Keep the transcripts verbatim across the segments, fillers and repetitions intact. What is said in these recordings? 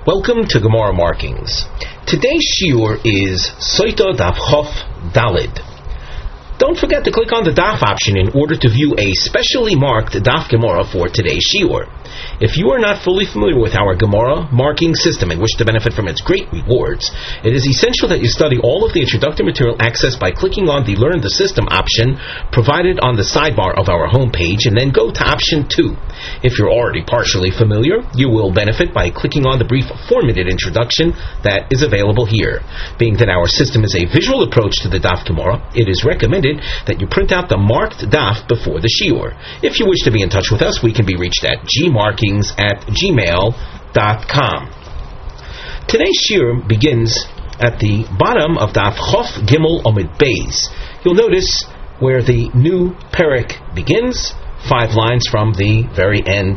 Welcome to Gemara Markings. Today's shiur is Soita Daf Chof Dalid. Don't forget to click on the Daf option in order to view a specially marked Daf Gemara for today's shiur. If you are not fully familiar with our Gemara marking system and wish to benefit from its great rewards, it is essential that you study all of the introductory material accessed by clicking on the Learn the System option provided on the sidebar of our homepage, and then go to option two. If you're already partially familiar, you will benefit by clicking on the brief four-minute introduction that is available here. Being that our system is a visual approach to the Daf Gemara, it is recommended that you print out the marked Daf before the shiur. If you wish to be in touch with us, we can be reached at gmarkings at gmail dot com. Today's shiur begins at the bottom of Daf Chof Gimel Omid Beis. You'll notice where the new Perek begins, five lines from the very end.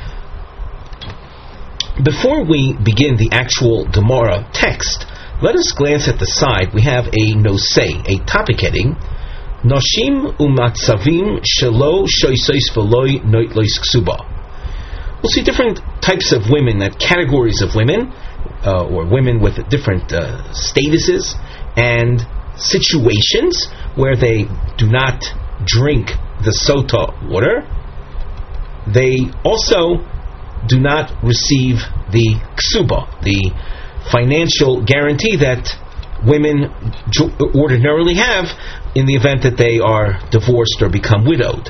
Before we begin the actual Gemara text, let us glance at the side. We have a nosei, a topic heading, Noshim umatzavim shelo shoisois v'loi noitlois ksuba. We'll see different types of women, uh, categories of women, uh, or women with different uh, statuses and situations where they do not drink the sota water. They also do not receive the ksuba, the financial guarantee that women ordinarily have in the event that they are divorced or become widowed.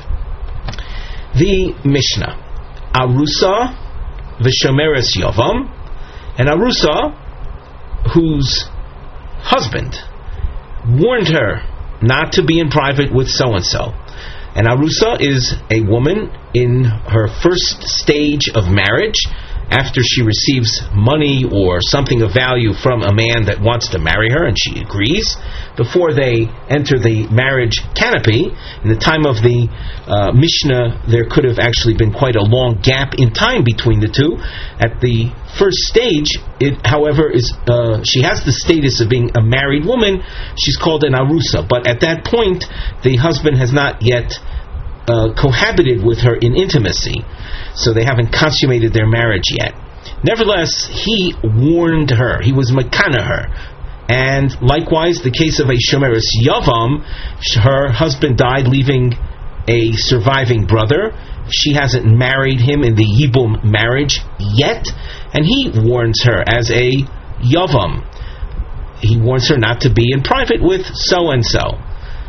The Mishnah, Arusa v'shomeres yavam, an Arusa whose husband warned her not to be in private with so-and-so. An Arusa is a woman in her first stage of marriage, after she receives money or something of value from a man that wants to marry her, and she agrees. Before they enter the marriage canopy, in the time of the uh, Mishnah, there could have actually been quite a long gap in time between the two. At the first stage, it, however, is uh, she has the status of being a married woman. She's called an Arusa, but at that point, the husband has not yet Uh, cohabited with her in intimacy, so they haven't consummated their marriage yet. Nevertheless, he warned her, he was makana her, and likewise the case of a shomeres yavam, her husband died leaving a surviving brother. She hasn't married him in the yibum marriage yet, and he warns her as a yavam. He warns her not to be in private with so and so.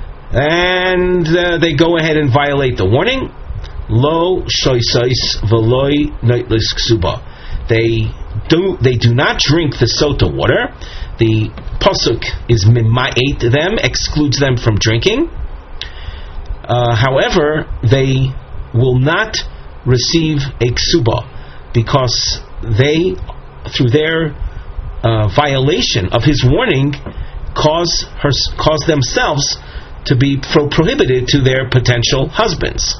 And uh, they go ahead and violate the warning. Lo shoisais v'loi noitlis ksuba. They do they do not drink the sota water. The pasuk is mima'et them, excludes them from drinking. Uh, however, they will not receive a ksuba because they, through their uh, violation of his warning, cause her cause themselves to be pro- prohibited to their potential husbands.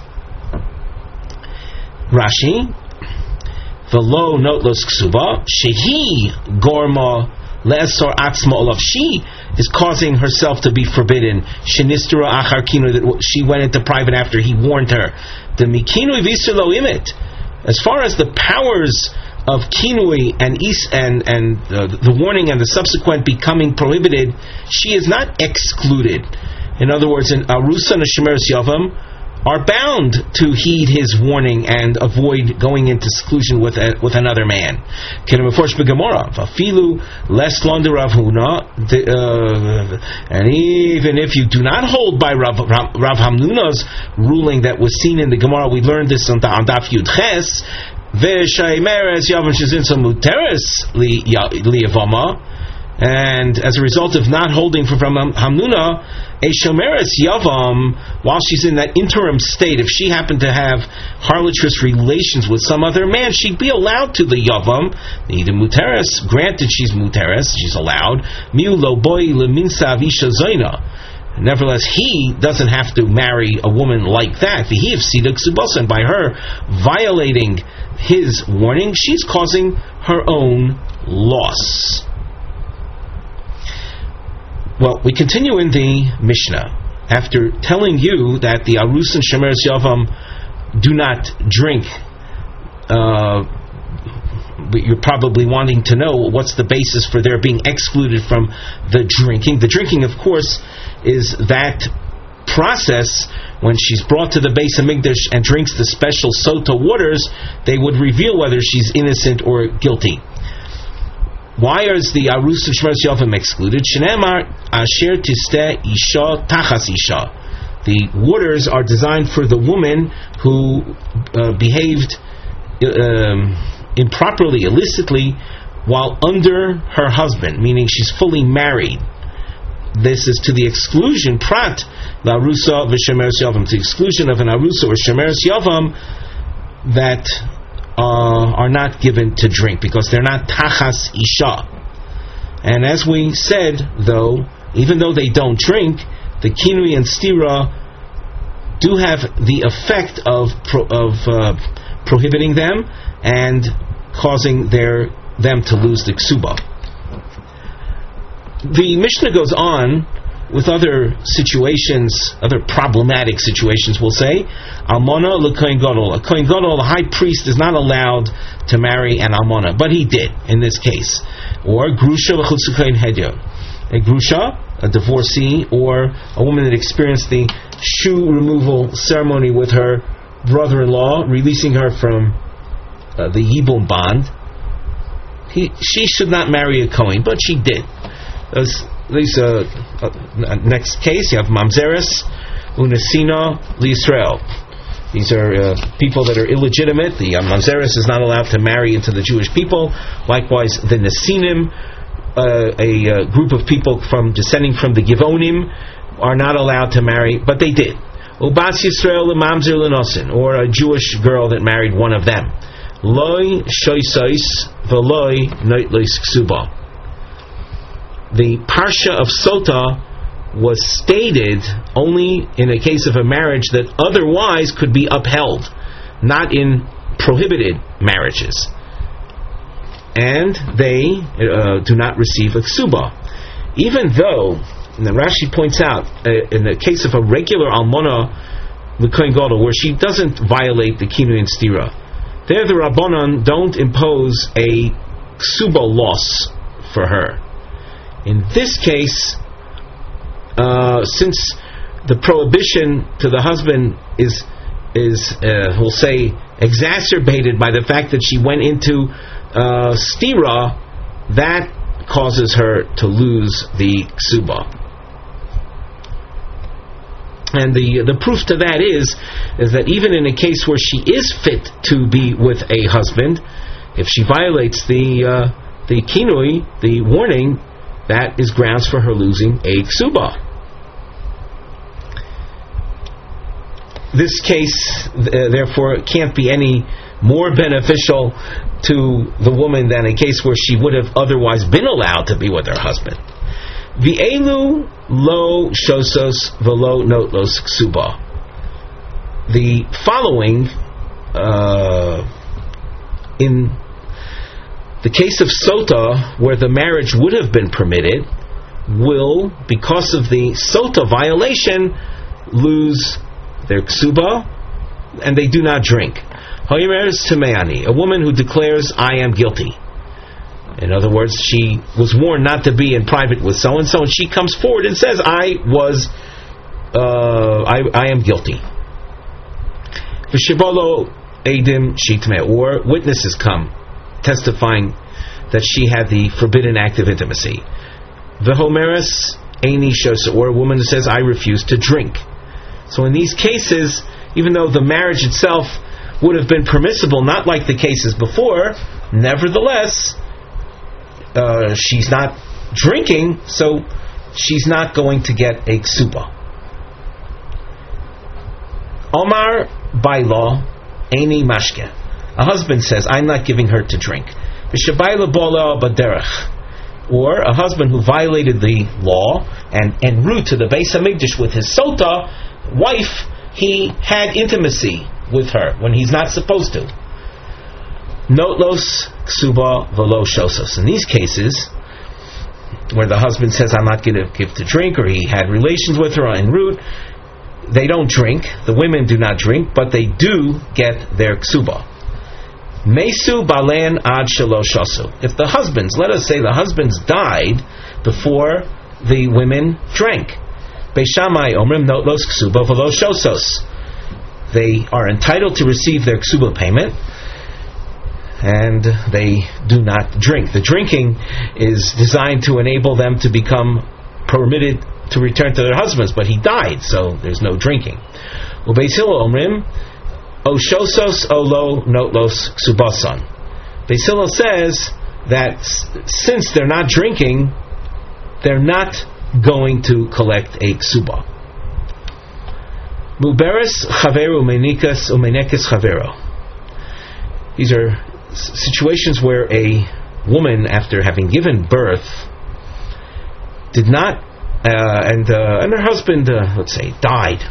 Rashi, v'lo notlos ksuba, shehi gorma le'esor atzma olav. She is causing herself to be forbidden. Shenistura achar kinui, that she went into private after he warned her. The mikinui v'isur lo imit. As far as the powers of kinui and is and and uh, the warning and the subsequent becoming prohibited, she is not excluded. In other words, an Arusa and a Shomeres Yavam are bound to heed his warning and avoid going into seclusion with a, with another man. And even if you do not hold by Rav, Rav, Rav Hamnuna's ruling that was seen in the Gemara, we learned this on, on Daf Yud Ches, V'shaymeres Yavam shezinsa muteres liyavama. And as a result of not holding from Hamnuna, a shomeres yavam, while she's in that interim state, if she happened to have harlotrous relations with some other man, she'd be allowed to the yavam. The muteres, granted she's muteres, she's allowed. Miu lo boy leminsa visha zoina. Nevertheless, he doesn't have to marry a woman like that. He of sida ksubasa, and by her violating his warning, she's causing her own loss. Well, we continue in the Mishnah. After telling you that the Arus and Shomeres Yavam do not drink uh, but you're probably wanting to know what's the basis for their being excluded from the drinking. The drinking, of course, is that process when she's brought to the Beis Hamikdash and drinks the special sota waters. They would reveal whether she's innocent or guilty. Why is the Arus of Shmeres Yavam excluded? Shenemar asher tisteh isha tachas isha. The waters are designed for the woman who uh, behaved um, improperly, illicitly, while under her husband, meaning she's fully married. This is to the exclusion, prat, la arusa v'shemeres yavam, to the exclusion of an arusa or shemeres yavam that uh, are not given to drink, because they're not tachas isha. And as we said, though, even though they don't drink, the kinui and stira do have the effect of pro, of uh, prohibiting them and causing their them to lose the ksuba. The Mishnah goes on with other situations, other problematic situations, we'll say. Almona l'kohen gadol. A kohen gadol, a high priest, is not allowed to marry an almona, but he did in this case. Or grusha v'chutz kohen hedyo. A grusha, a divorcee, or a woman that experienced the shoe removal ceremony with her brother-in-law, releasing her from uh, the yibum bond. He, she should not marry a kohen, but she did. Those, these, uh, uh, next case, you have mamzeres unesina liYisrael. These are uh, people that are illegitimate. The uh, mamzeres is not allowed to marry into the Jewish people. Likewise, the nesinim, uh, a uh, group of people from descending from the Givonim, are not allowed to marry, but they did. Ubas Yisrael lemamzer lenosin, or a Jewish girl that married one of them. Loi shoisais v'loi noitlois ksuba. The Parsha of Sota was stated only in a case of a marriage that otherwise could be upheld, not in prohibited marriages. And they uh, do not receive a ksuba. Even though, and the Rashi points out, uh, in the case of a regular almona, the kohen gadol, where she doesn't violate the kinui and stira, there the Rabbanan don't impose a ksuba loss for her. In this case, uh, since the prohibition to the husband is, is uh, we'll say, exacerbated by the fact that she went into uh, stira, that causes her to lose the ksuba. And the the proof to that is, is that even in a case where she is fit to be with a husband, if she violates the uh, the kinui, the warning, that is grounds for her losing a ksuba. This case, uh, therefore, can't be any more beneficial to the woman than a case where she would have otherwise been allowed to be with her husband. V'elu lo shosos v'lo notlos ksuba. The following, uh, in the case of sota, where the marriage would have been permitted, will, because of the sota violation, lose their ksuba, and they do not drink. Hayimeres Tameani, a woman who declares, I am guilty. In other words, she was warned not to be in private with so-and-so, and she comes forward and says, I was, uh, I, I am guilty. V'shibolo edim shitme, or witnesses come, testifying that she had the forbidden act of intimacy. V'homeres eini shosa, or a woman who says, I refuse to drink. So in these cases, even though the marriage itself would have been permissible, not like the cases before, nevertheless, uh, she's not drinking, so she's not going to get a ksuba. Omar Baila Eini Mashke. A husband says, I'm not giving her to drink. V'shabayla bola baderech. Or a husband who violated the law and en route to the Beis Hamikdash with his sota wife, he had intimacy with her when he's not supposed to. Notlos ksuba velo shosos. In these cases, where the husband says, I'm not going to give to drink, or he had relations with her en route, they don't drink. The women do not drink, but they do get their ksuba. Mesu balen ad shaloshasu. If the husbands, let us say the husbands died before the women drank. Beishamai omrim notlos ksuba v'lo shosos. They are entitled to receive their ksuba payment, and they do not drink. The drinking is designed to enable them to become permitted to return to their husbands, but he died, so there's no drinking. Ubeis Hillel omrim o shosos o lo notlos ksubason. Beis Hillel says that since they're not drinking, they're not going to collect a ksuba. Muberes chaveru umenikas umenekes chavero. These are situations where a woman, after having given birth, did not, uh, and uh, and her husband, uh, let's say, died.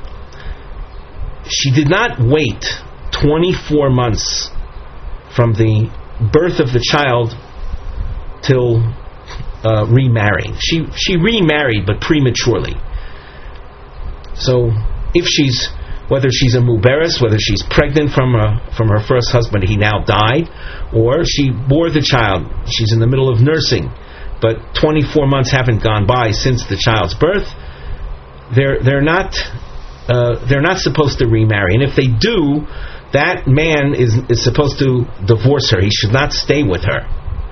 She did not wait twenty-four months from the birth of the child till uh, remarrying. She she remarried, but prematurely. So, if she's, whether she's a muberes, whether she's pregnant from a, from her first husband, he now died, or she bore the child, she's in the middle of nursing, but twenty-four months haven't gone by since the child's birth, they're they're not uh, they're not supposed to remarry. And if they do, that man is is supposed to divorce her. He should not stay with her.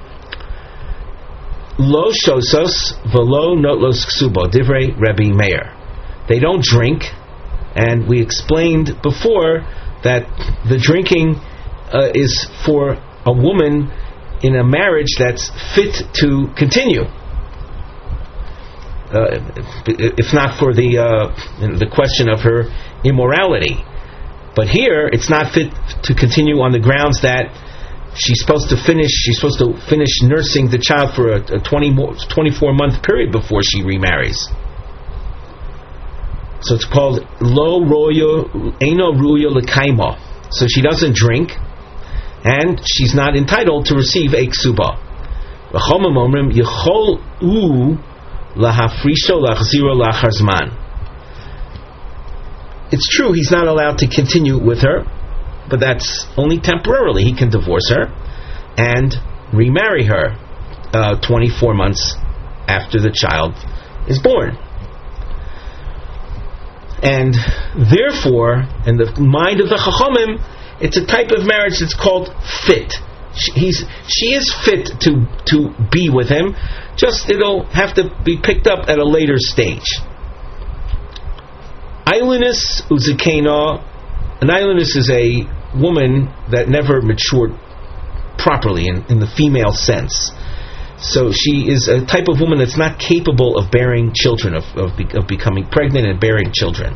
Lo shosos v'lo notlos ksubo divrei Rebbe Meir. They don't drink. And we explained before that the drinking uh, is for a woman in a marriage that's fit to continue. Uh, if not for the uh, the question of her immorality. But here, it's not fit to continue on the grounds that she's supposed to finish, she's supposed to finish nursing the child for a, a twenty more, twenty-four month period before she remarries. So it's called lo royo eino ruya lekaima. So she doesn't drink, and she's not entitled to receive a ksuba. V'chomim omrim yechol u lahafrisho lachziro lachar zman. It's true he's not allowed to continue with her, but that's only temporarily. He can divorce her and remarry her uh, twenty-four months after the child is born. And therefore, in the mind of the Chachamim, it's a type of marriage that's called fit. She, he's, she is fit to, to be with him, just it'll have to be picked up at a later stage. Ailinus uzikena. An ailinus is a woman that never matured properly in, in the female sense. So she is a type of woman that's not capable of bearing children, of of, be, of becoming pregnant and bearing children.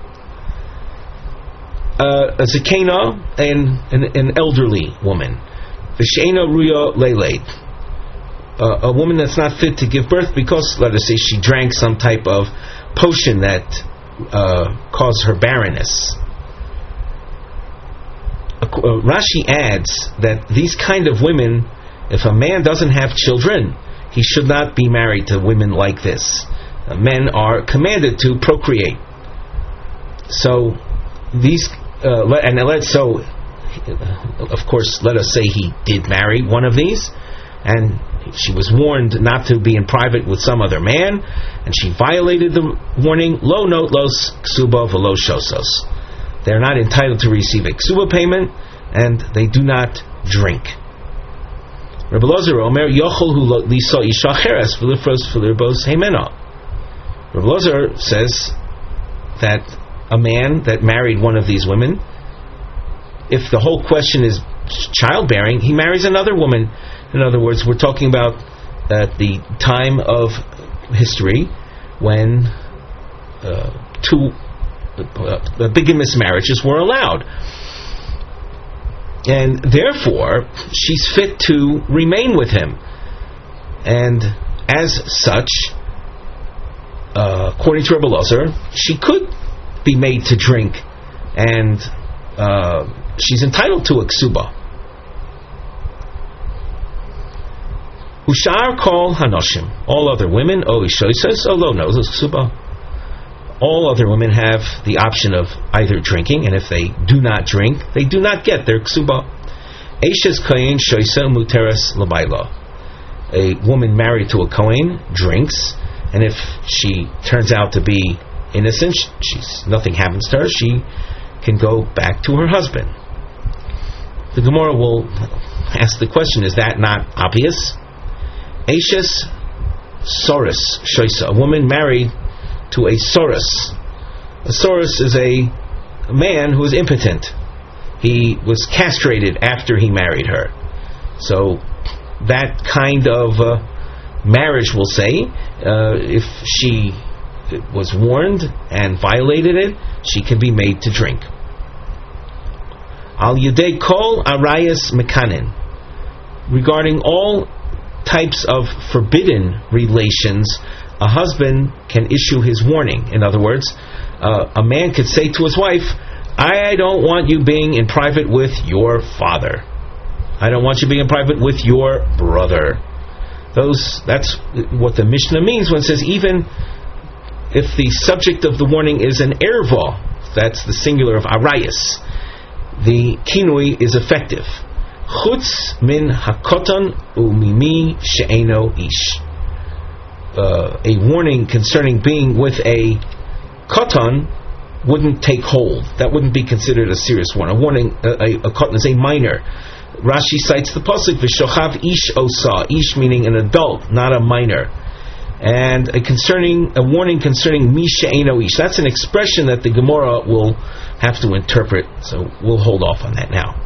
Uh, a zakena, an, an an elderly woman. V'sheina ruya leiled. Uh, a woman that's not fit to give birth because, let us say, she drank some type of potion that uh, caused her barrenness. Uh, Rashi adds that these kind of women, if a man doesn't have children, he should not be married to women like this. Uh, men are commanded to procreate. So these, uh, and let's so, uh, of course, let us say he did marry one of these, and she was warned not to be in private with some other man, and she violated the warning. Lo notlos ksuba v'lo shosos. They're not entitled to receive a ksuba payment, and they do not drink. Rebbe Lozer Omer Yochol Hu Liso Isha Cheres V'Lifros V'Lirbos Heimena. Rebbe Lozer says that a man that married one of these women, if the whole question is childbearing, he marries another woman. In other words, we're talking about at the time of history when uh, two uh, bigamous marriages were allowed. And therefore, she's fit to remain with him. And as such, uh, according to Rebbe Lozer, she could be made to drink, and uh, she's entitled to a ksuba. Ushar kol hanoshim. All other women, o ishoises, o lo notlos ksuba. All other women have the option of either drinking, and if they do not drink, they do not get their ksuba. Eishes Kohen Shoisa Muteres Labaila. A woman married to a Kohen drinks, and if she turns out to be innocent, she's nothing happens to her, she can go back to her husband. The Gemara will ask the question, is that not obvious? Eishes Soros Shoisa, a woman married to a Soros. A Soros is a man who is impotent. He was castrated after he married her. So that kind of uh, marriage, we'll say, uh, if she was warned and violated it, she can be made to drink. Al Yudei Kol Arayas Mekanin. Regarding all types of forbidden relations, a husband can issue his warning. In other words, uh, a man could say to his wife, I don't want you being in private with your father. I don't want you being in private with your brother. Those, that's what the Mishnah means when it says even if the subject of the warning is an erva, that's the singular of arayas, the kinui is effective. Chutz min hakoton umimi she'eno ish. Uh, a warning concerning being with a koton wouldn't take hold. That wouldn't be considered a serious warning. A warning, a, a, a koton is a minor. Rashi cites the pasuk v'shochav ish osa, ish meaning an adult, not a minor, and a concerning a warning concerning mi she'eno ish. That's an expression that the Gemara will have to interpret. So we'll hold off on that now.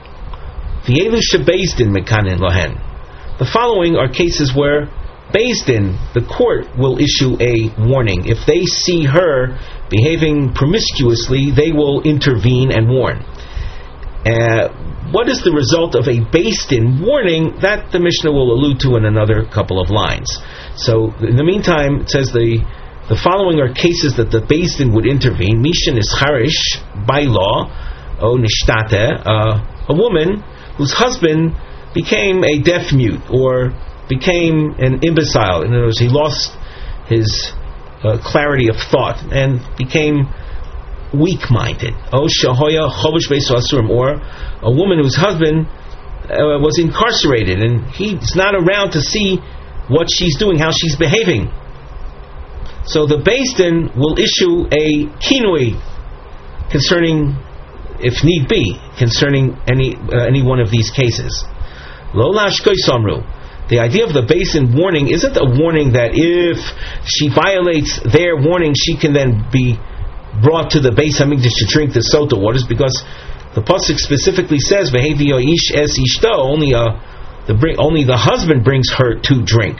V'elu shebeis din mekanin lohen. The following are cases where Beis Din, the court, will issue a warning. If they see her behaving promiscuously, they will intervene and warn. Uh, what is the result of a Beis Din warning? That the Mishnah will allude to in another couple of lines. So, in the meantime, it says the the following are cases that the Beis Din would intervene. Mishin is charish, by law, o nishtate, uh, a woman whose husband became a deaf mute, or became an imbecile. In other words, he lost his uh, clarity of thought and became weak-minded. Oh, shahoya chovish beis asurim, or a woman whose husband uh, was incarcerated and he's not around to see what she's doing, how she's behaving. So the Beis Din will issue a kinui concerning, if need be, concerning any uh, any one of these cases. Lo lashkoi samru. The idea of the Beis Din warning isn't a warning that if she violates their warning, she can then be brought to the Beis Hamikdash to drink the sota waters, because the pasuk specifically says, "V'heviyo ish es ishto." Only uh, the only the husband brings her to drink.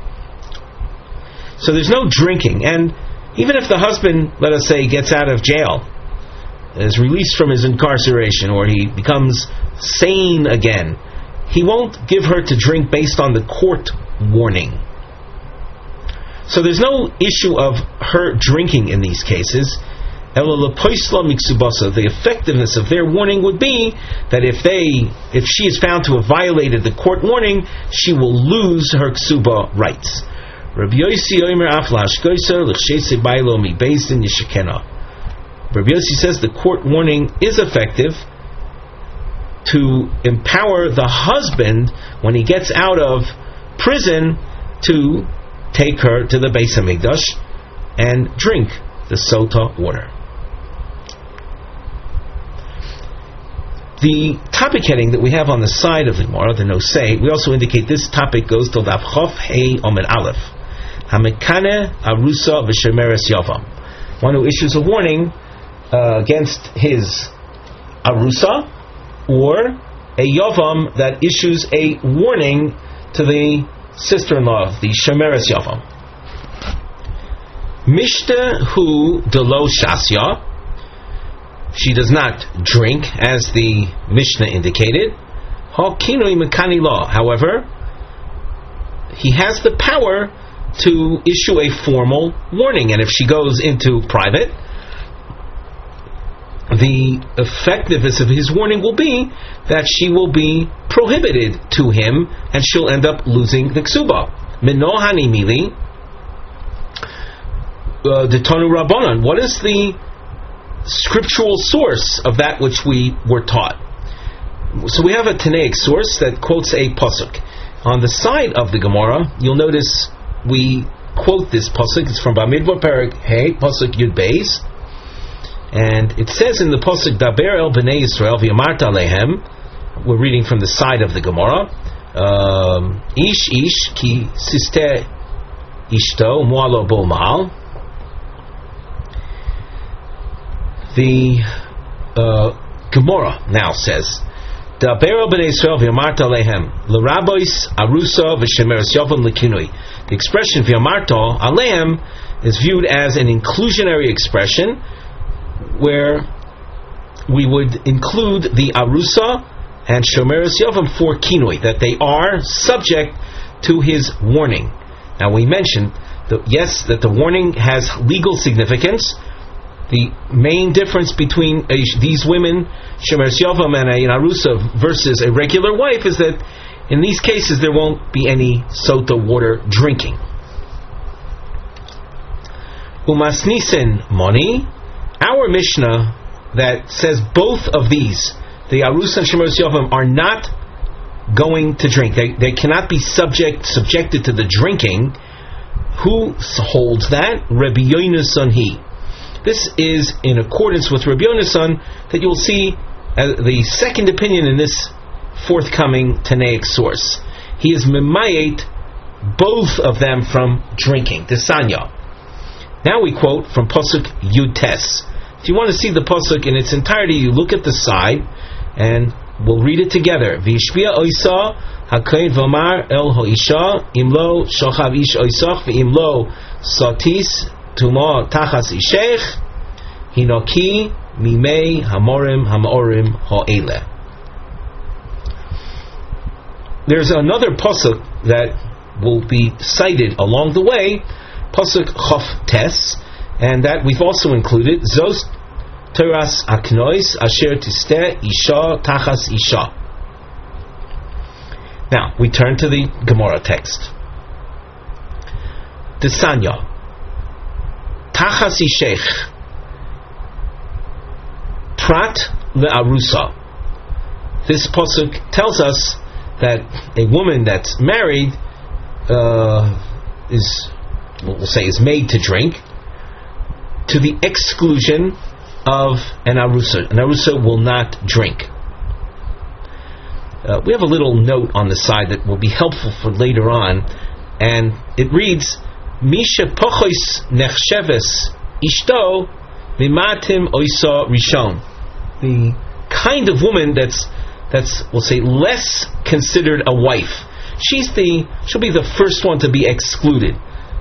So there's no drinking, and even if the husband, let us say, gets out of jail, is released from his incarceration, or he becomes sane again, he won't give her to drink based on the court warning. So there's no issue of her drinking in these cases. The effectiveness of their warning would be that if they, if she is found to have violated the court warning, she will lose her ksuba rights. Rabbi Yossi says the court warning is effective to empower the husband when he gets out of prison to take her to the Beis Hamikdash and drink the sota water. The topic heading that we have on the side of the Gemara, the Nosei, we also indicate this topic goes to Daf Chof Hei Omer Aleph. Hamekane Arusa V'Shemeres Yavam. One who issues a warning uh, against his Arusa, or a Yavam that issues a warning to the sister-in-law, the Shemeres Yavam. Mishta hu delo shasya. She does not drink, as the Mishnah indicated. Ha kinui mekani law. However, he has the power to issue a formal warning, and if she goes into private, the effectiveness of his warning will be that she will be prohibited to him, and she'll end up losing the ksuba. Minohani mili the Tanu Rabbanan. What is the scriptural source of that which we were taught? So we have a Tanaic source that quotes a pasuk. On the side of the Gemara, you'll notice we quote this pasuk. It's from Bamidbar Perek Hey, pasuk Yud Beis, and it says in the pasuk Daber el Bnei Yisrael v'Yamarta Alehem. We're reading from the side of the Gemara. Um, ish ish ki siste ishto mualo bo mal. The uh, Gemara now says, "Daber b'nei Yisrael v'yamarta alehem l'rabois arusa v'shemeres yovam l'kinui." The expression v'yamarta alehem is viewed as an inclusionary expression, where we would include the arusa and shomeres yovam for kinui, that they are subject to his warning. Now we mentioned that yes, that the warning has legal significance. The main difference between a, these women, Shemeres Yavam and an Arusa, versus a regular wife is that in these cases there won't be any sota water drinking. Umasnisen Moni, our Mishnah that says both of these, the Arusa and Shemeres Yavam, are not going to drink. They, they cannot be subject subjected to the drinking. Who holds that? Rabbi Yonasan he. This is in accordance with Rabbi Yonasan that you'll see uh, the second opinion in this forthcoming Tanaic source. He is memayet both of them from drinking. Desanya. Now we quote from Pasuk Yud Tes. If you want to see the Pasuk in its entirety, you look at the side and we'll read it together. V'yishpia oisa hakohen v'amar el ho'isha imlo shochav ish oisach v'imlo satis Tuma tachas ishech hinoki mimei hamorim hamorim ha'ele. There's another pasuk that will be cited along the way, pasuk Chof Tes, and that we've also included. Zos teras aknois asher tiste isha tachas isha. Now we turn to the Gemara text. Desanya. Tachas ishech prat le'arusa. This pasuk tells us that a woman that's married uh, is, we'll say, is made to drink to the exclusion of an arusa. An arusa will not drink. Uh, we have a little note on the side that will be helpful for later on, and it reads, Misha pochos nechsheves ishto mimatim oisa rishon. The kind of woman that's that's we'll say less considered a wife. She's the she'll be the first one to be excluded.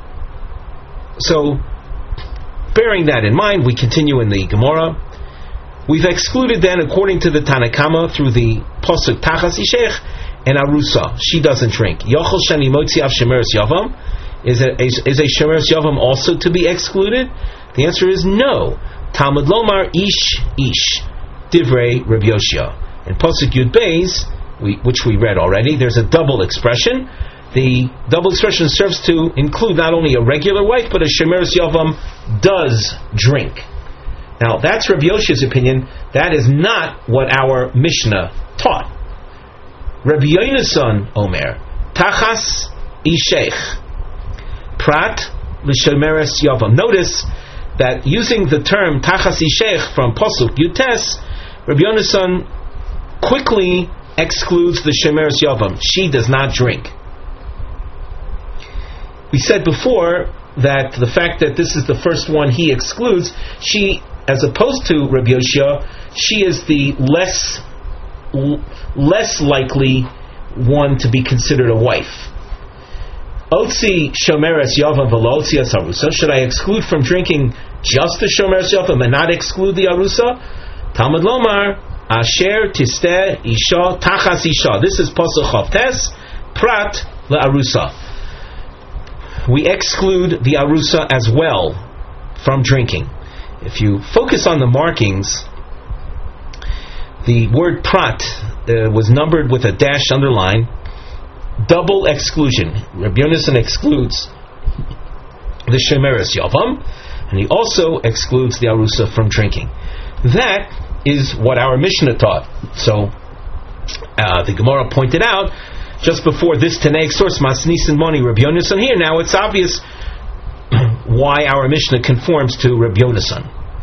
So, bearing that in mind, we continue in the Gemara. We've excluded then, according to the Tanakama, through the pasuk Tachas Ishech and Arusa. She doesn't drink. Yochel shani motzi av shemeres yavam. Is a, is, is a Shemeres Yavam also to be excluded? The answer is no. Talmud Lomar Ish Ish Divrei Rabbi Yoshia. In Pasuk Yud Beis, we, which we read already, there's a double expression. The double expression serves to include not only a regular wife, but a Shemeres Yavam does drink. Now that's Rabbi Yoshia's opinion. That is not what our Mishnah taught. Rabbi Yonasan Omer Tachas Ishech Prat l'shemeres yavam. Notice that using the term tachas ishech from pasuk Yud Tes, Rabbi Yonasan quickly excludes the shemeres yavam. She does not drink. We said before that the fact that this is the first one he excludes, she, as opposed to Rabbi Yoshia, she is the less less likely one to be considered a wife. Otzi shomeres yavam v'lo otzi as arusa. Should I exclude from drinking just the shomeres yavam and not exclude the arusa? Talmud Lomar asher tiste isha tachas isha. This is pasuk Chof Tes prat le'arusa. We exclude the arusa as well from drinking. If you focus on the markings, the word prat uh, was numbered with a dash underline. Double exclusion. Rabbi Yonasan excludes the Shemeres Yavam, and he also excludes the Arusa from drinking. That is what our Mishnah taught. So, Uh, the Gemara pointed out just before this Tanaic source, Masnis and Moni, Rabbi Yonasan here. Now it's obvious why our Mishnah conforms to Rabbi Yonasan.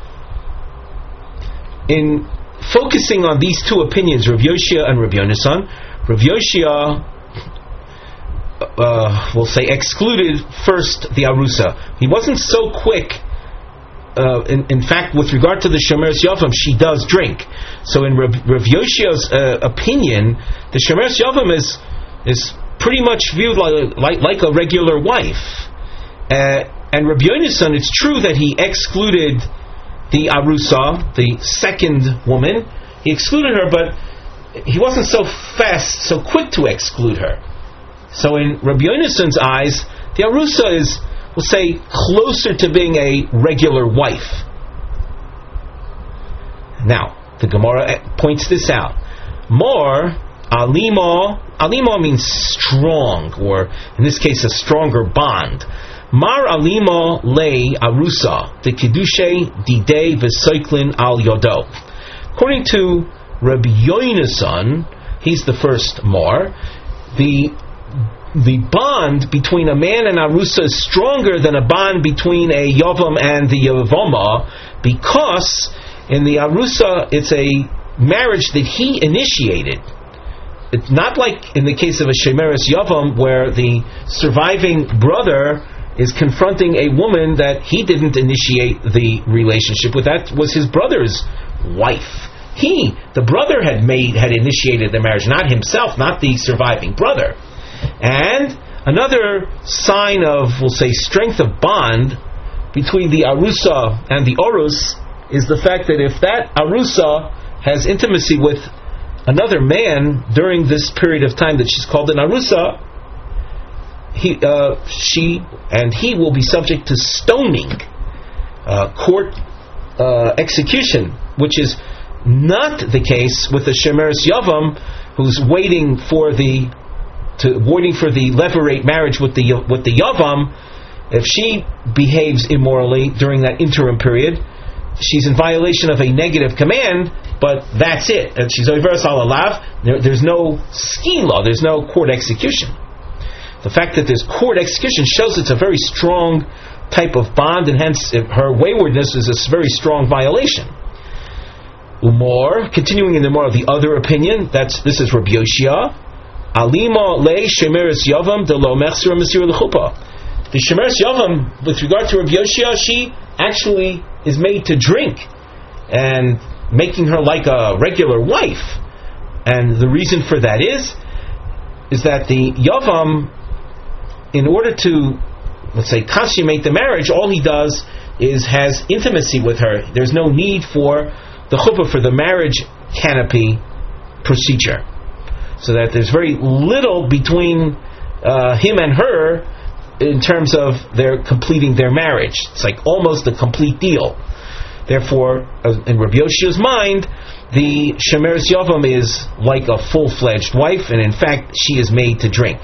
In focusing on these two opinions, Rabbi Yoshia and Rabbi Yonasan, Rabbi Yoshia, uh, we'll say, excluded first the Arusa. He wasn't so quick. Uh, in, in fact, with regard to the Shomeres Yavam, she does drink. So in Rav, Rav Yoshia's uh, opinion, the Shomeres Yavam is is pretty much viewed like like, like a regular wife. Uh, and Rabbi Yonasan, it's true that he excluded the Arusa, the second woman. He excluded her, but he wasn't so fast, so quick to exclude her. So in Rabbi Yonasan's eyes, the Arusa is, we'll say, closer to being a regular wife. Now, the Gemara points this out. More, alima, alima means strong, or in this case, a stronger bond. Mar alima lei arusa, the kedushe didei v'soiklin al yodo. According to Rabbi Yonasan, he's the first mar, the the bond between a man and Arusa is stronger than a bond between a Yavam and the Yavama, because in the Arusa it's a marriage that he initiated. It's not like in the case of a Shomeres Yavam, where the surviving brother is confronting a woman that he didn't initiate the relationship with. That was his brother's wife. He, the brother, had made had initiated the marriage, not himself, not the surviving brother. And another sign of, we'll say, strength of bond between the Arusa and the Orus is the fact that if that Arusa has intimacy with another man during this period of time that she's called an Arusa, he, uh, she and he will be subject to stoning, uh, court uh, execution, which is not the case with the Shomeres Yavam, who's waiting for the to waiting for the levirate marriage with the with the Yavam. If she behaves immorally during that interim period, she's in violation of a negative command, but that's it. And she's overas al alav. There, there's no skila, there's no court execution. The fact that there's court execution shows it's a very strong type of bond, and hence her waywardness is a very strong violation. Umor, continuing in the more of the other opinion, that's this is Rabbi Yoshia. Alima le Shomeres Yavam de lo mechsir mesira lechupa. The Shomeres Yavam, with regard to Rabbi Yoshia, she actually is made to drink, and making her like a regular wife. And the reason for that is, is that the Yavam, in order to, let's say, consummate the marriage, all he does is has intimacy with her. There's no need for the chuppah, for the marriage canopy procedure. So that there's very little between uh, him and her in terms of their completing their marriage. It's like almost a complete deal. Therefore, in Rabbi Yoshia's mind, the Shomeres Yavam is like a full-fledged wife, and in fact, she is made to drink.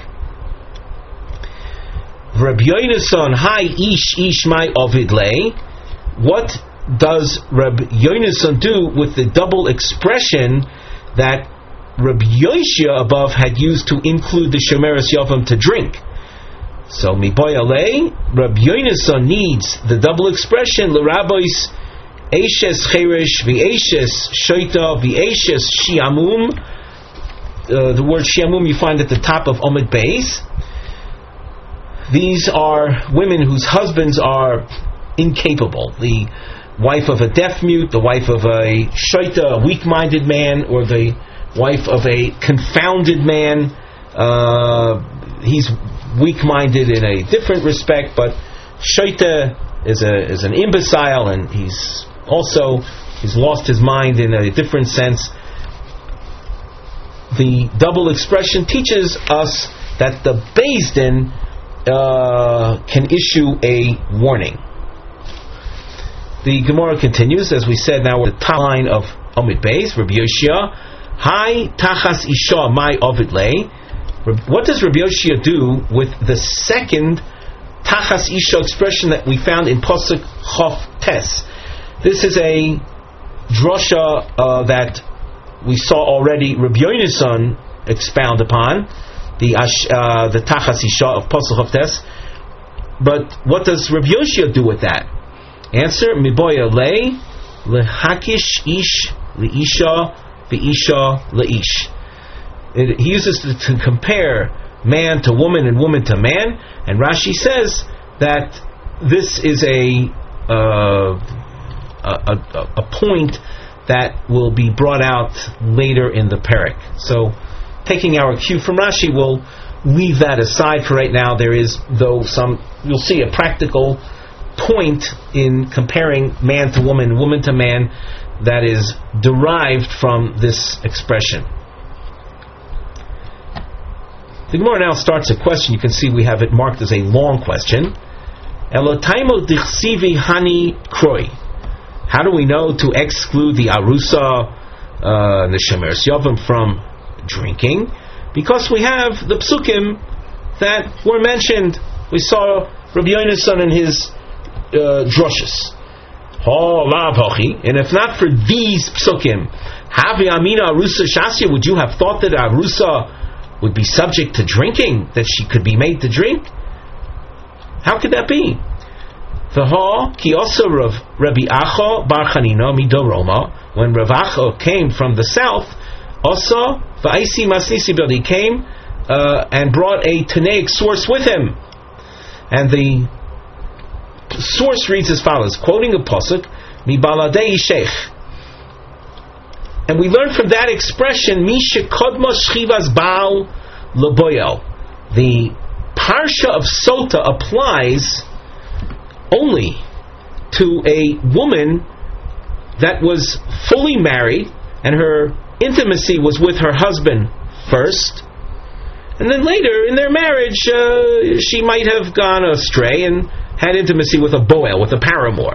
Rabbi Yonasan, hi ish ish my ovid lei. What does Rabbi Yonasan do with the double expression that Rabbi Yoshia above had used to include the Shomeres Yavam to drink? So, miboyalei, Rabbi Yonasan needs the double expression l'rabois eishes cheresh v'eishes shoita v'eishes shiamum. Uh, the word shiamum you find at the top of Omid Beis. These are women whose husbands are incapable. The wife of a deaf mute, the wife of a shoita, a weak-minded man, or the wife of a confounded man. Uh, he's weak-minded in a different respect, but shoita is a is an imbecile, and he's also he's lost his mind in a different sense. The double expression teaches us that the Beis Din uh, can issue a warning. The Gemara continues, as we said, now at the top line of Omid Beis, Rabbi Yoshia, Hi tachas isha my ovid lei. What does Rabbi Yoshia do with the second tachas isha expression that we found in Pasuk Chof Tes? This is a drasha uh, that we saw already Rabbi Yonasan expound upon the uh, the Tachas Isha of Pasuk Chavtes. But what does Rabbi Yoshia do with that? Answer: Miboya lei lehakish ish leisha veisha leish. He uses to, to compare man to woman and woman to man, and Rashi says that this is a uh, a, a, a point that will be brought out later in the parak. So, taking our cue from Rashi, we'll leave that aside for right now. There is, though, some, you'll see a practical point in comparing man to woman, woman to man, that is derived from this expression. The Gemara now starts a question. You can see we have it marked as a long question. Elotaimo dichsivi hani kroi. How do we know to exclude the arusa, uh, the shemeres yavim from drinking? Because we have the psukim that were mentioned. We saw Rabbi Yonasan in his uh, drushes. And if not for these psukim, Havi Amina Arusa Shasya, would you have thought that Arusa would be subject to drinking, that she could be made to drink? How could that be? V'ha ki also Rav Rabbi Acha Bar Chanina Midoroma, when Rav Acha came from the south, also v'aisi masnisi b'di, he came uh, and brought a Tanaic source with him, and the source reads as follows, quoting a pasuk, Mi baladei sheikh. And we learn from that expression, Mi shekodma shchivas baal leboyel. The parsha of Sota applies only to a woman that was fully married, and her intimacy was with her husband first, and then later in their marriage uh, she might have gone astray and had intimacy with a boel, with a paramour.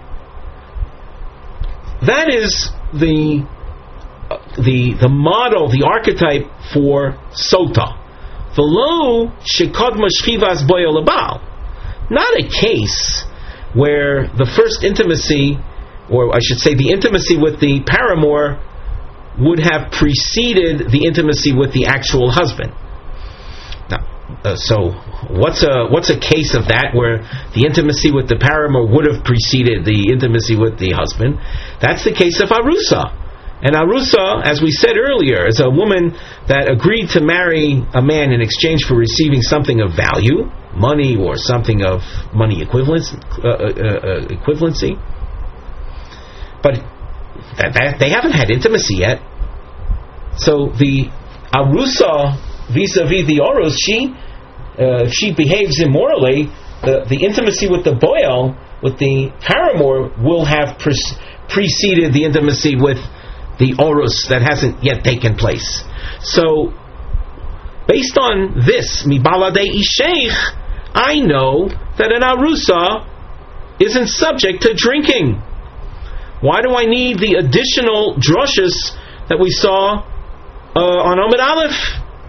That is the uh, the the model, the archetype for Sota. V'lo shekodma shchivas boel lebal. Not a case where the first intimacy, or I should say the intimacy with the paramour, would have preceded the intimacy with the actual husband. Now, uh, so what's a what's a case of that where the intimacy with the paramour would have preceded the intimacy with the husband? That's the case of Arusa. And Arusa, as we said earlier, is a woman that agreed to marry a man in exchange for receiving something of value, money or something of money equivalence, uh, uh, uh, equivalency. But that, that, they haven't had intimacy yet. So the Arusa vis-a-vis the Orus, she, uh, if she behaves immorally, the, the intimacy with the boel, with the paramour, will have pre- preceded the intimacy with the Orus that hasn't yet taken place. So, based on this, mi baladei isheich, I know that an Arusa isn't subject to drinking. Why do I need the additional drushes that we saw uh, on Omid Aleph?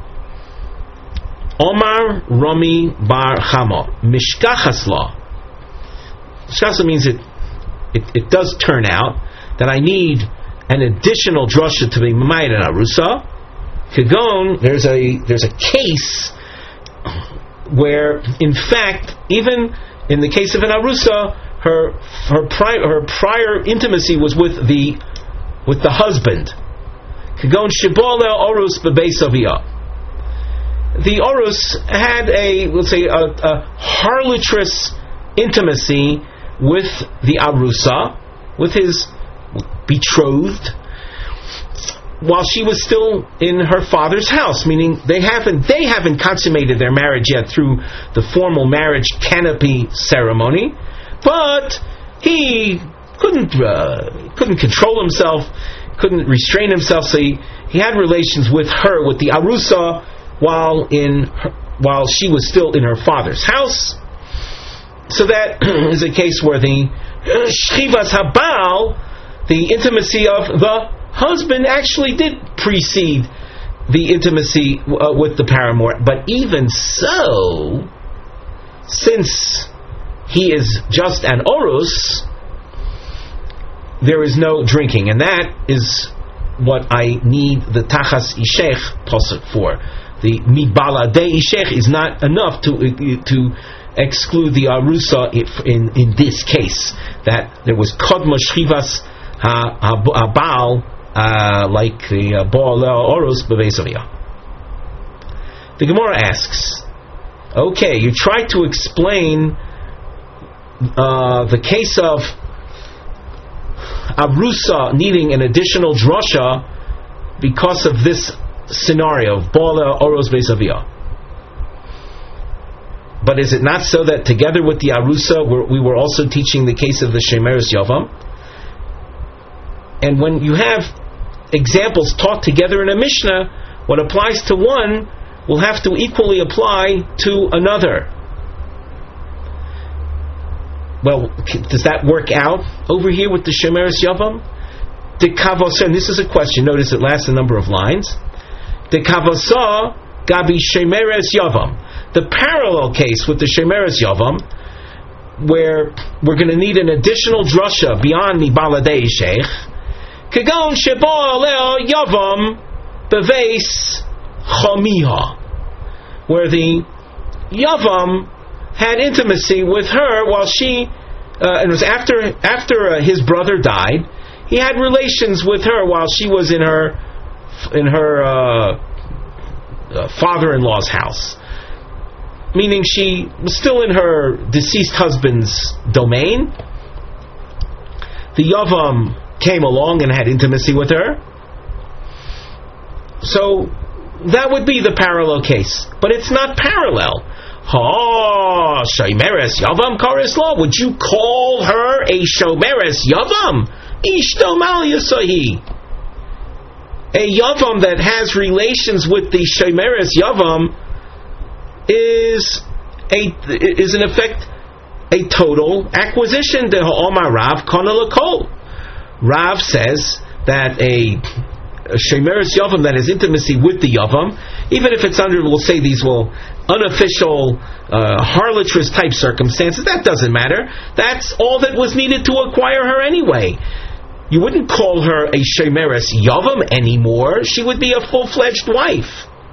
Omar Rami Bar Chama Mishkachasla. Mishkachasla means it, it it does turn out that I need an additional drusha to be Mamayit and Arusa. Kagon, there's a there's a case where, in fact, even in the case of an Arusa, her her prior her prior intimacy was with the with the husband. Kagon Shibole Orus Bebeis Aviyah. The Orus had a, let's say, a, a harlotrous intimacy with the Arusa, with his betrothed, while she was still in her father's house, meaning they haven't they haven't consummated their marriage yet through the formal marriage canopy ceremony, but he couldn't uh, couldn't control himself, couldn't restrain himself, so he, he had relations with her, with the Arusa, while in her, while she was still in her father's house. So that is a case where the Shchivas Habal, the intimacy of the husband, actually did precede the intimacy uh, with the paramour. But even so, since he is just an Orus, there is no drinking, and that is what I need the Tachas Ishech Pasuk for. The Mibala De Ishech is not enough to to exclude the Arusa in, in this case, that there was Kodma Shchivas HaBaal, uh, like the Baal Oros Bebeis Aviyah. The Gemara asks, okay, you tried to explain uh, the case of Arusa needing an additional drasha because of this scenario of Baal Oros Beis Aviyah. But is it not so that together with the Arusa we're, we were also teaching the case of the Shemeres Yavam? And when you have examples taught together in a Mishnah, what applies to one will have to equally apply to another. Well, does that work out over here with the Shemeres Yavam? The Kavasa, and this is a question, notice it lasts a number of lines. The Kavasa Gabi Shemeres Yavam. The parallel case with the Shemeres Yavam, where we're going to need an additional drasha beyond the Baladei Sheikh, Kagon Sheba Leo Yavam Beveis Chamiha, where the Yavam had intimacy with her while she, uh, it was after after uh, his brother died, he had relations with her while she was in her in her uh, uh, father-in-law's house. Meaning she was still in her deceased husband's domain. The Yavam came along and had intimacy with her. So that would be the parallel case. But it's not parallel. Ha, Shemeres Yavam Kares Law. Would you call her a Shemeres Yavam? Ishto Mal Yasahi. A Yavam that has relations with the Shemeres Yavam is a is in effect a total acquisition. The Ha'omar Rav Kana L'Kol. Rav says that a, a Shemeres Yavam that has intimacy with the Yavam, even if it's under, we'll say these will unofficial uh, harlotrous type circumstances, that doesn't matter. That's all that was needed to acquire her anyway. You wouldn't call her a Shemeres Yavam anymore. She would be a full-fledged wife.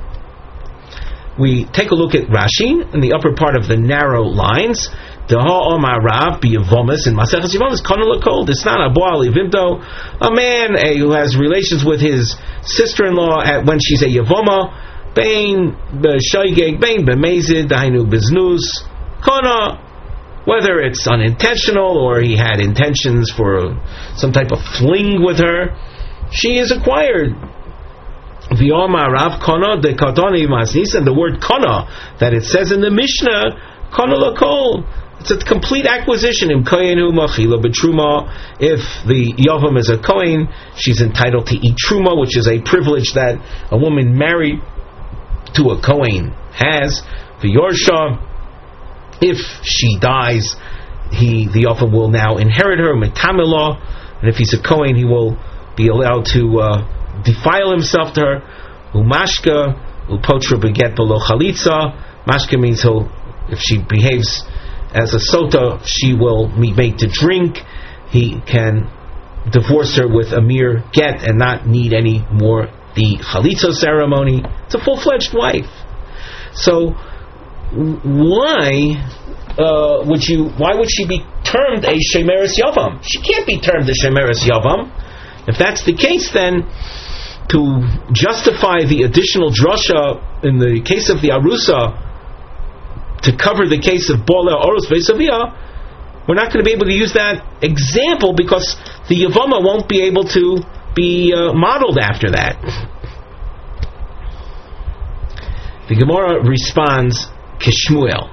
We take a look at Rashi in the upper part of the narrow lines. Deha Omar Rav b'Yavomis in Maseches Yavomis Kana L'Kol. It's not a Baal Yivimto, a man a, who has relations with his sister-in-law at, when she's a Yavoma. Bein b'Shoigeg, Bein b'Mezid, Dainu b'Znus, Kana. Whether it's unintentional or he had intentions for some type of fling with her, she is acquired. V'Omar Rav Kana de Kadoni Masnis, and the word Kana that it says in the Mishnah, Kana L'Kol. It's a complete acquisition. Im Koyenu Machila B'Truma. If the Yavam is a Kohen, she's entitled to eat Truma, which is a privilege that a woman married to a Kohen has. V'Yorsha, if she dies, he the Yavam will now inherit her, Metamila, and if he's a Kohen, he will be allowed to uh, defile himself to her. Umashka upotra beget below chalitza. Mashka means he'll, if she behaves as a sota, she will be made to drink. He can divorce her with a mere get and not need any more the chalitza ceremony. It's a full-fledged wife. So why uh, would you? Why would she be termed a Shemeres Yavam? She can't be termed a Shemeres Yavam. If that's the case, then to justify the additional drasha in the case of the Arusa to cover the case of Baal Oros Beis Aviyah, we're not going to be able to use that example because the Yavama won't be able to be uh, modeled after that. The Gemara responds, Kishmuel.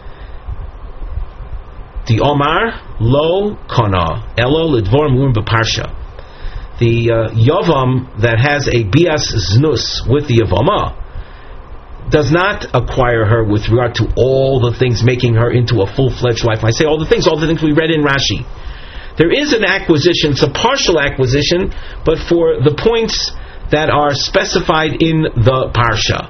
The Omar Lo Kana Elo Lidvor Murim B'Parsha. The uh, Yavam that has a Bias Znus with the Yavama does not acquire her with regard to all the things making her into a full-fledged wife. I say all the things, all the things we read in Rashi. There is an acquisition, it's a partial acquisition, but for the points that are specified in the Parsha.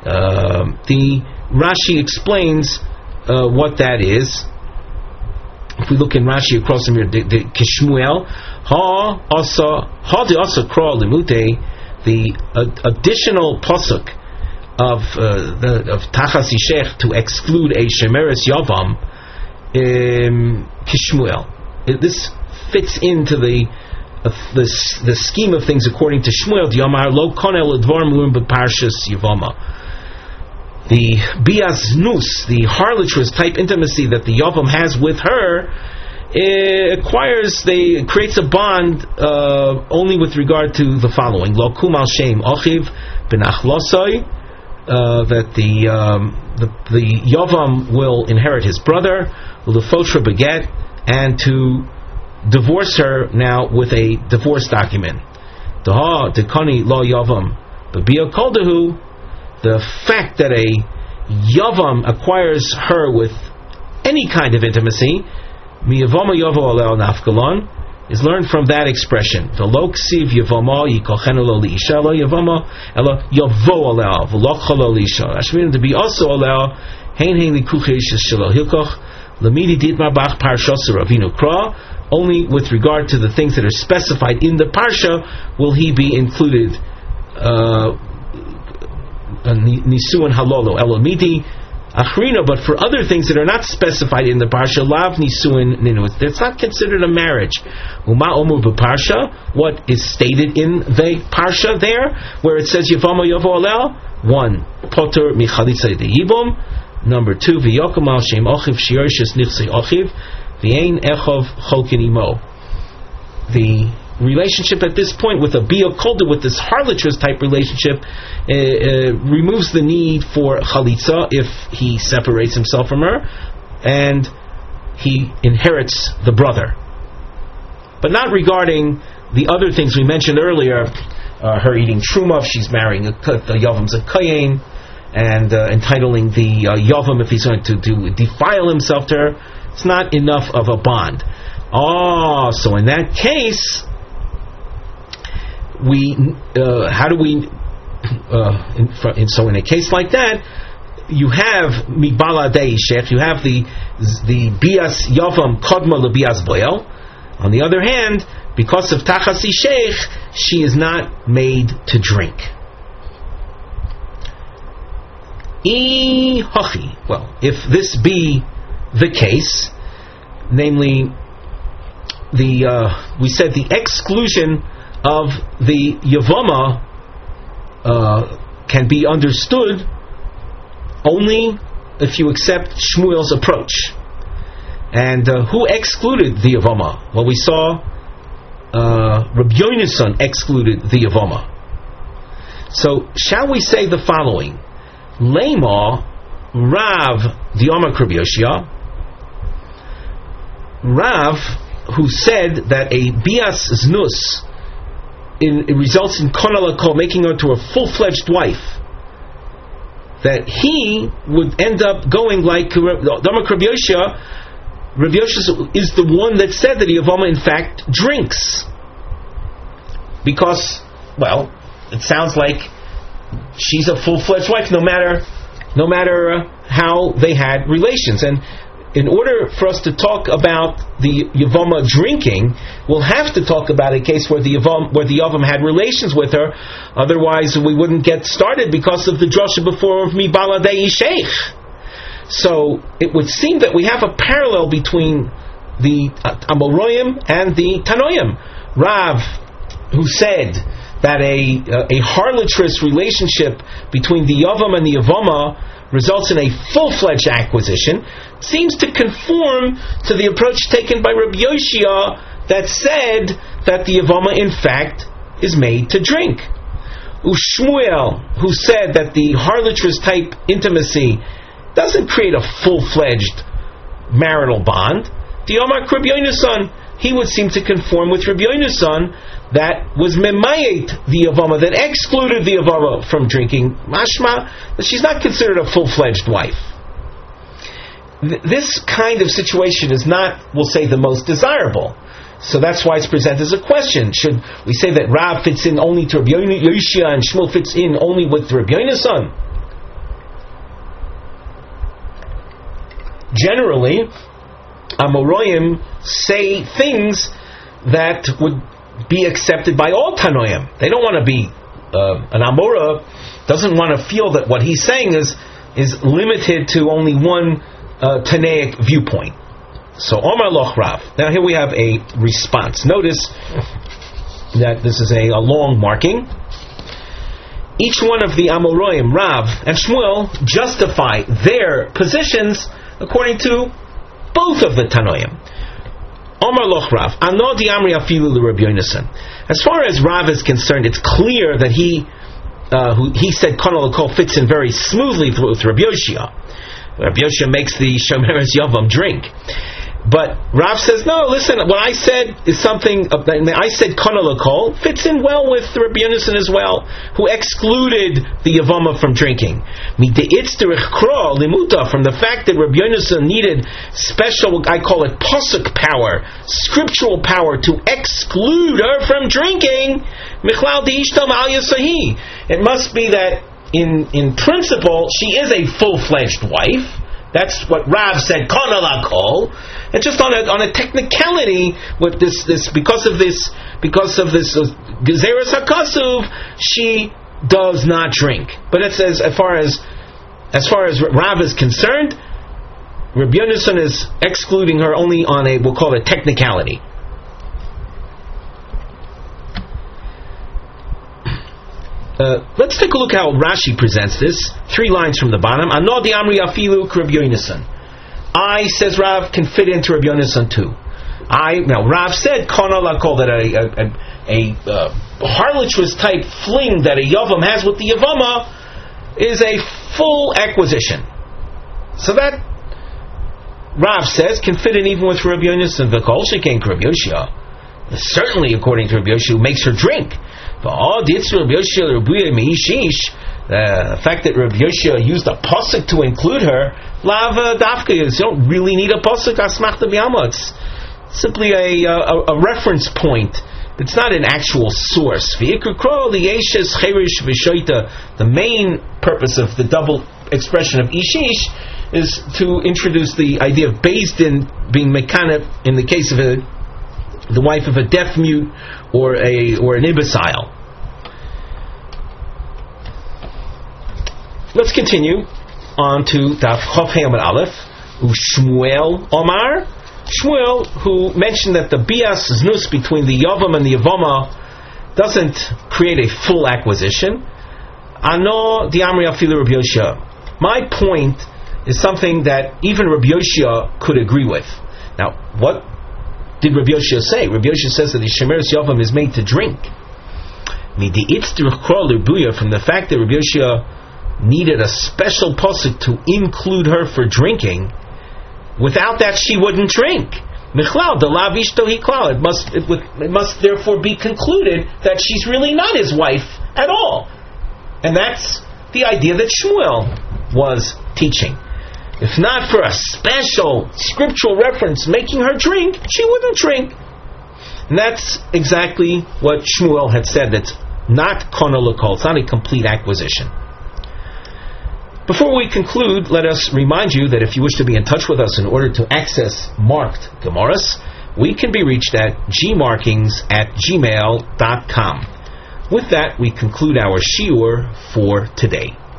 Uh, the Rashi explains uh, what that is. if we look in Rashi across from here, the, the Kishmuel, ha asa ha de asa kra limute, the uh, additional pasuk of uh, the of Tachas Yishech to exclude a Shemeres Yavam, um, Kishmuel. This fits into the uh, the the scheme of things according to Shmuel. Yamar lo konel advar murim b'parshas Yavama. The bias nus, the harlotrous type intimacy that the Yavam has with her, it acquires, they creates a bond uh, only with regard to the following: lo kum al shem achiv benachlosai, that the, um, the the Yavam will inherit his brother, ulefotra beget, and to divorce her now with a divorce document. Daha dekani lo Yavam b'bia koldahu. The fact that a Yavam acquires her with any kind of intimacy, miyavama yavo alel nafkalon, is learned from that expression. V'lo ksiv yavama yikochenu lo liisha lo yavama elo yavo alel v'lo cholo liisha. Ashmirim to be also alel hein hein likuchish shelo hilkoch lamidi ditma bach parshas Ravinu Kra. Only with regard to the things that are specified in the parsha will he be included. Uh, Nisuan halolo elomiti achrina, but for other things that are not specified in the parsha, lav nisuan ninu. It's not considered a marriage. Uma omu b'parsha. What is stated in the parsha there, where it says yavama yavo alel? One, poter michalitza de yibum. Number two, v'yokum al shem ochiv shiyoshis nichsei ochiv v'ein echov cholkin imo. The relationship at this point with a Bia Kolda, with this harlotrous type relationship, uh, uh, removes the need for Chalitza if he separates himself from her, and he inherits the brother. But not regarding the other things we mentioned earlier, uh, her eating Truma, if she's marrying a, the Yavam's a Kayin, and uh, entitling the uh, Yavam if he's going to, to defile himself to her. It's not enough of a bond. Oh, so in that case, we uh, how do we uh, in, in, so in a case like that, you have Migbala Dei Shech, you have the the Bias Yavam Kodma Lebias Boel. On the other hand, because of Tachas Sheikh, she is not made to drink. E Hachi. Well, if this be the case, namely, the uh, we said the exclusion of the Yavama uh, can be understood only if you accept Shmuel's approach. And uh, who excluded the Yavama? Well, we saw uh, Rabbi Yonason excluded the Yavama. So, shall we say the following? Lema Rav Dioma Rabbi Yoshia, Rav, who said that a Bias Znus in, it results in Konala Kol, making her to a full-fledged wife, that he would end up going like Dioma Rabbi Yoshia. Rabbi Yoshia is the one that said that Yavama in fact drinks, because, well, it sounds like she's a full-fledged wife, no matter, no matter uh, how they had relations. And in order for us to talk about the Yavama drinking, we'll have to talk about a case where the Yavam, where the Yavam had relations with her. Otherwise, we wouldn't get started because of the drasha before of Mi Baladei Sheikh. So it would seem that we have a parallel between the Amoraim and the Tanoim. Rav, who said that a uh, a harlotrous relationship between the Yavam and the Yavama results in a full-fledged acquisition, seems to conform to the approach taken by Rabbi Yoshia that said that the Yavama in fact is made to drink. Ushmuel, who said that the harlotrous type intimacy doesn't create a full-fledged marital bond. The Omar Rabbi Yonason, he would seem to conform with Rabbi Yonason that was memayet the Yavama, that excluded the Yavama from drinking. Mashma, that she's not considered a full-fledged wife. Th- this kind of situation is not, we'll say, the most desirable. So that's why it's presented as a question. Should we say that Rav fits in only to Rabbi Yoshia and Shmuel fits in only with Rabbi Yonason? Generally, Amoraim say things that would be accepted by all Tanoim. They don't want to be uh, an Amora doesn't want to feel that what he's saying is is limited to only one uh, Tanaic viewpoint. So Omar Loch Rav. Now here we have a response. Notice that this is a, a long marking. Each one of the Amoraim, Rav and Shmuel, justify their positions according to both of the Tanoim. Omar Loch Rav, Ano di Amri afilu l'Rabbi Yonasan. As far as Rav is concerned, it's clear that he, uh, who he said Konal Kol fits in very smoothly with Rabbi Yoshia. Rabbi Yoshia makes the Shomeres Yavam drink. But Rav says, no, listen, what I said is something, I said Konal Kol, fits in well with Rabbi Yonasan as well, who excluded the Yavama from drinking. From the fact that Rabbi Yonasan needed special, I call it posuk power, scriptural power to exclude her from drinking, it must be that in, in principle, she is a full-fledged wife. That's what Rav said, Konal Kol. And just on a on a technicality, with this this because of this because of this Gezeres HaKasuv, she does not drink. But it says as far as as far as Rav is concerned, Rabbi Yonasan is excluding her only on a, we'll call it technicality. Uh, let's take a look how Rashi presents this. Three lines from the bottom. Ano di Amri afilu Rabbi Yonasan. I, says Rav, can fit into Rabbi Yonasan too. I now Rav said Konal Kol, that a a, a, a uh, harlotous type fling that a Yavam has with the Yavama is a full acquisition. So that Rav says can fit in even with Rabbi Yonasan. V'kol shekain Rabbi Yoshia. Certainly, according to Rabbi Yoshia, who makes her drink. The fact that Rabbi Yoshia used a pasuk to include her, lava dafka, you don't really need a pasuk asmachta b'yama. It's simply a, a, a reference point. It's not an actual source. The main purpose of the double expression of ishish is to introduce the idea of beis din being mekana in the case of a, the wife of a deaf mute or a or an imbecile. Let's continue on to Daf Chof Hey Amud Aleph. Shmuel Omar, Shmuel, who mentioned that the bias znus between the Yavam and the Yavama doesn't create a full acquisition. Ano di Amri afilu Rabbi Yoshia. My point is something that even Rabbi Yoshia could agree with. Now, what did Rabbi Yoshia say? Rabbi Yoshia says that the Shomeres Yavam is made to drink. From the fact that Rabbi Yoshia needed a special pasuk to include her for drinking, without that she wouldn't drink. It must, it, would, it must therefore be concluded that she's really not his wife at all. And that's the idea that Shmuel was teaching. If not for a special scriptural reference making her drink, she wouldn't drink. And that's exactly what Shmuel had said. That's not Konal Kol. It's not a complete acquisition. Before we conclude, let us remind you that if you wish to be in touch with us in order to access marked Gemaras, we can be reached at gmarkings at gmail dot com. With that, we conclude our shiur for today.